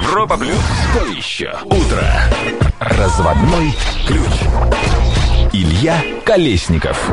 Европа Плюс. Что еще? Утро. Разводной ключ. Илья Колесников.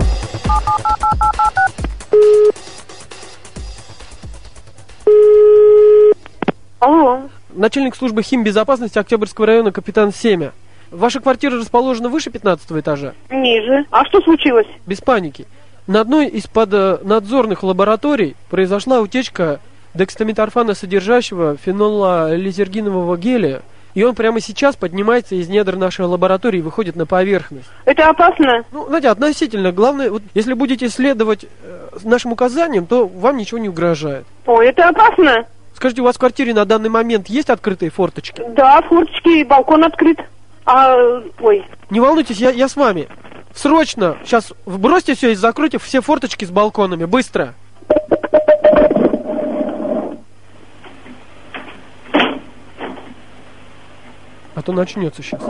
Алло. Начальник службы химбезопасности Октябрьского района капитан Семя. Ваша квартира расположена выше 15 этажа? Ниже. А что случилось? Без паники. На одной из поднадзорных лабораторий произошла утечка дексаметорфана, содержащего фенолализергинового геля, и он прямо сейчас поднимается из недр нашей лаборатории и выходит на поверхность. Это опасно? Ну, знаете, относительно. Главное, вот, если будете следовать нашим указаниям, то вам ничего не угрожает. Ой, это опасно? Скажите, у вас в квартире на данный момент есть открытые форточки? Да, форточки и балкон открыт. Ой. Не волнуйтесь, я с вами. Срочно, сейчас бросьте все и закройте все форточки с балконами, быстро. А то начнется сейчас.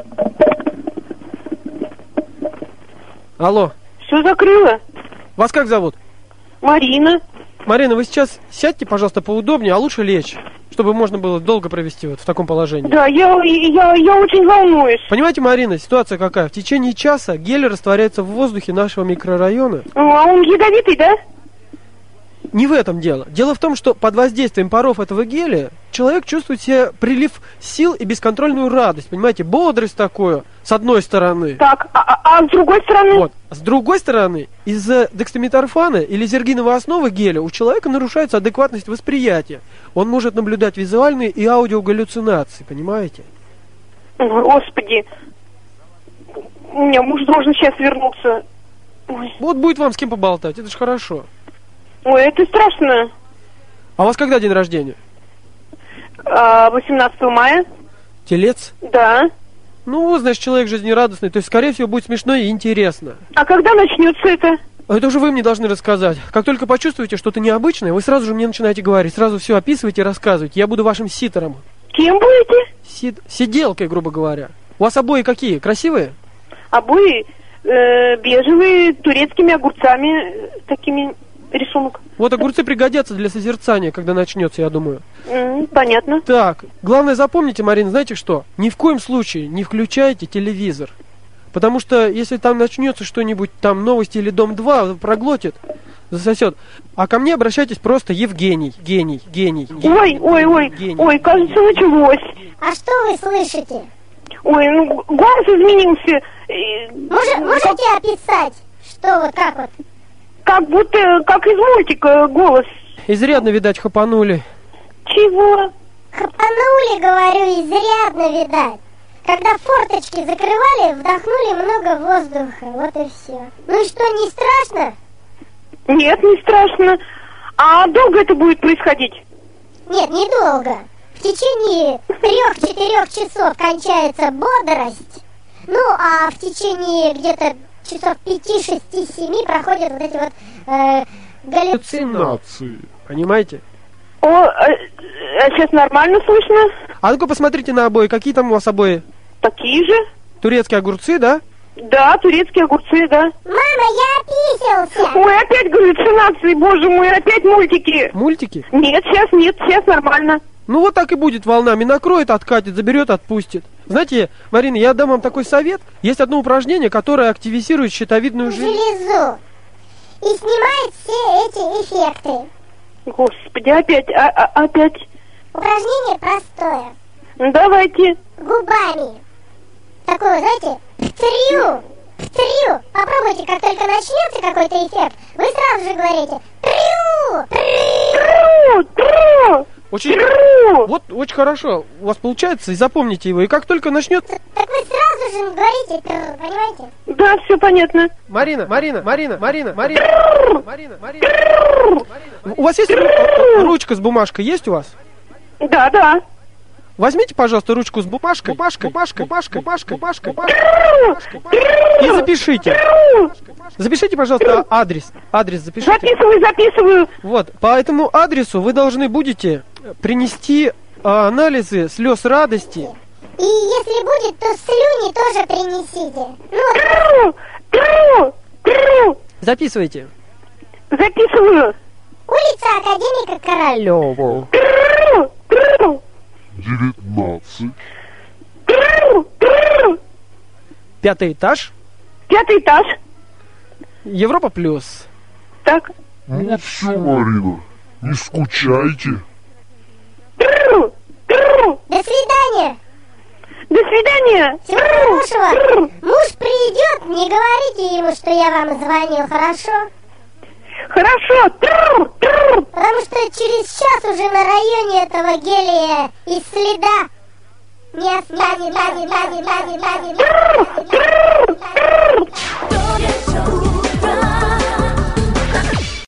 Алло. Все закрыла? Вас как зовут? Марина. Марина, вы сейчас сядьте, пожалуйста, поудобнее, а лучше лечь, чтобы можно было долго провести вот в таком положении. Да, я очень волнуюсь. Понимаете, Марина, ситуация какая? В течение часа гель растворяется в воздухе нашего микрорайона. А он ядовитый, да? Не в этом дело. Дело в том, что под воздействием паров этого геля человек чувствует себе прилив сил и бесконтрольную радость. Понимаете, бодрость такую, с одной стороны. Так, а с другой стороны? Вот. С другой стороны, из-за дексаметорфана или лизергиновой основы геля у человека нарушается адекватность восприятия. Он может наблюдать визуальные и аудиогаллюцинации, понимаете? Господи. У меня муж должен сейчас вернуться. Ой. Вот будет вам с кем поболтать, это же хорошо. Ой, это страшно. А у вас когда день рождения? 18 мая. Телец? Да. Ну, значит, человек жизнерадостный, то есть, скорее всего, будет смешно и интересно. А когда начнется это? Это уже вы мне должны рассказать. Как только почувствуете что-то необычное, вы сразу же мне начинаете говорить, сразу все описывайте и рассказывайте. Я буду вашим ситером. Кем будете? Сиделкой, грубо говоря. У вас обои какие? Красивые? Обои бежевые, турецкими огурцами, такими рисунок. Вот огурцы пригодятся для созерцания, когда начнется, я думаю. Понятно. Так, главное запомните, Марина, знаете что? Ни в коем случае не включайте телевизор. Потому что если там начнется что-нибудь, там новости или Дом-2, проглотит, засосет. А ко мне обращайтесь просто Евгений. Гений. Ой, кажется, началось. А что вы слышите? Ой, ну голос изменился. Можете описать? Что вот, как вот? Как будто, как из мультика голос. Изрядно, видать, хапанули. Чего? Хапанули, говорю, изрядно, видать. Когда форточки закрывали, вдохнули много воздуха, вот и все. Ну и что, не страшно? Нет, не страшно. А долго это будет происходить? Нет, недолго. В течение 3-4 часов кончается бодрость. Ну, а в течение где-то часов 5, 6, 7 проходят вот эти вот галлюцинации. Понимаете? Сейчас нормально слышно? А ну-ка посмотрите на обои. Какие там у вас обои? Такие же. Турецкие огурцы, да? Да, турецкие огурцы, да. Мама, я описался! Ой, опять галлюцинации, боже мой, опять мультики. Мультики? Нет, сейчас нормально. Ну вот так и будет волнами. Накроет, откатит, заберет, отпустит. Знаете, Марина, я дам вам такой совет. Есть одно упражнение, которое активизирует щитовидную железу. И снимает все эти эффекты. Господи, опять. Упражнение простое. Давайте. Губами. Такое, знаете, птрю. Попробуйте, как только начнется какой-то эффект, вы сразу же говорите трю. Очень хорошо. У вас получается, и запомните его. И как только начнется... Так вы сразу же говорите понимаете? Да, все понятно. Марина. У вас есть ручка с бумажкой? Есть у вас? Да. Возьмите, пожалуйста, ручку с бумажкой. И запишите. Запишите, пожалуйста, адрес. Адрес запишите. Записываю. Вот, по этому адресу вы должны будете принести анализы слез радости. И если будет, то слюни тоже принесите. Записывайте. Записываю. Улица Академика Королёва. 19. 5-й этаж. 5-й этаж. Европа плюс. Так. Ну все, Марина, не скучайте. До свидания. До свидания. Всего хорошего. Муж придет, не говорите ему, что я вам звонил, хорошо? Хорошо. Потому что через час уже на районе этого гелия и следа не останется.